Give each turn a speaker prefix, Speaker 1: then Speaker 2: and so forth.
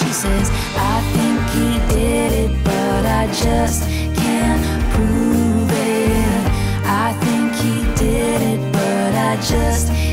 Speaker 1: She says, I think he did it, but I just can't prove it. I think he did it, but I just